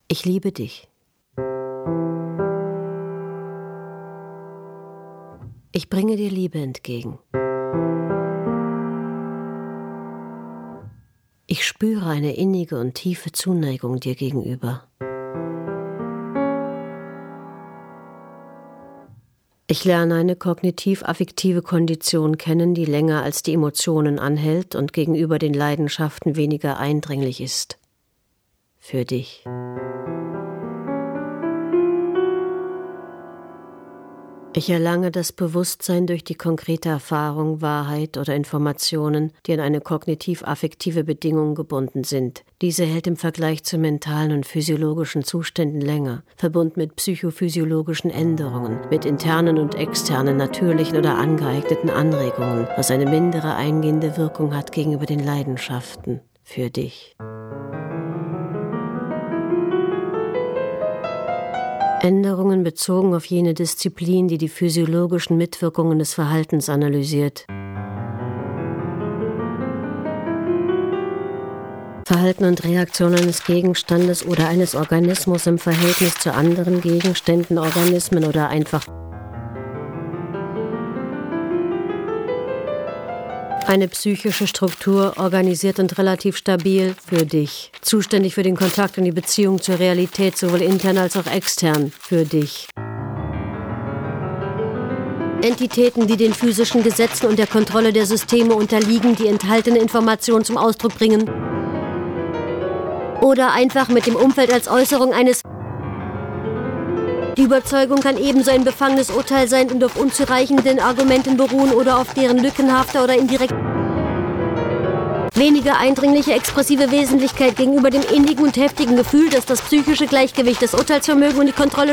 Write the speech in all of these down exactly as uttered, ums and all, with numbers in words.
Ich liebe dich. Ich bringe dir Liebe entgegen. Ich spüre eine innige und tiefe Zuneigung dir gegenüber. Ich lerne eine kognitiv-affektive Kondition kennen, die länger als die Emotionen anhält und gegenüber den Leidenschaften weniger eindringlich ist. Für dich. Ich erlange das Bewusstsein durch die konkrete Erfahrung, Wahrheit oder Informationen, die an eine kognitiv-affektive Bedingung gebunden sind. Diese hält im Vergleich zu mentalen und physiologischen Zuständen länger, verbunden mit psychophysiologischen Änderungen, mit internen und externen, natürlichen oder angeeigneten Anregungen, was eine mindere eingehende Wirkung hat gegenüber den Leidenschaften. Für dich. Änderungen bezogen auf jene Disziplin, die die physiologischen Mitwirkungen des Verhaltens analysiert. Verhalten und Reaktion eines Gegenstandes oder eines Organismus im Verhältnis zu anderen Gegenständen, Organismen oder einfach eine psychische Struktur, organisiert und relativ stabil für dich. Zuständig für den Kontakt und die Beziehung zur Realität, sowohl intern als auch extern für dich. Entitäten, die den physischen Gesetzen und der Kontrolle der Systeme unterliegen, die enthaltene Informationen zum Ausdruck bringen. Oder einfach mit dem Umfeld als Äußerung eines. Die Überzeugung kann ebenso ein befangenes Urteil sein und auf unzureichenden Argumenten beruhen oder auf deren lückenhafter oder indirekt weniger eindringliche expressive Wesentlichkeit gegenüber dem innigen und heftigen Gefühl, dass das psychische Gleichgewicht, das Urteilsvermögen und die Kontrolle.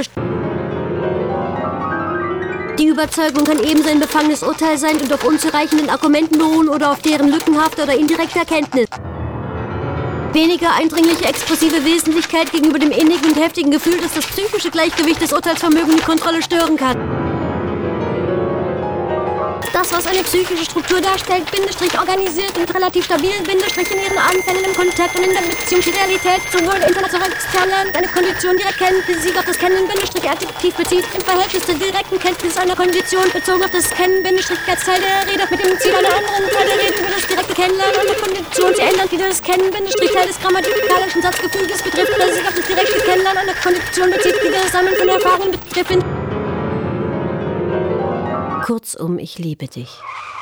Die Überzeugung kann ebenso ein befangenes Urteil sein und auf unzureichenden Argumenten beruhen oder auf deren lückenhafter oder indirekter Erkenntnis. Weniger eindringliche expressive Wesentlichkeit gegenüber dem innigen und heftigen Gefühl, dass das psychische Gleichgewicht des Urteilsvermögens die Kontrolle stören kann. Das, was eine psychische Struktur darstellt, Bindestrich organisiert und relativ stabil, Bindestrich in ihren Anfällen im Kontakt und in der Beziehung zur Realität, sowohl international als auch extern lernt, eine Kondition direkt kennt, die sich auf das Kennen, Bindestrich adjektiv bezieht, im Verhältnis zur direkten Kenntnis einer Kondition, bezogen auf das Kennen, Bindestrich als Teil der Rede, mit dem Ziel einer anderen Teil der Rede über das direkte Kennenlernen einer Kondition zu ändern, die das Kennen, Bindestrich Teil des grammatikalischen Satzgefüges betrifft, oder sich auf das direkte Kennenlernen einer Kondition bezieht, die das Sammeln von Erfahrungen betrifft. Kurzum, ich liebe dich.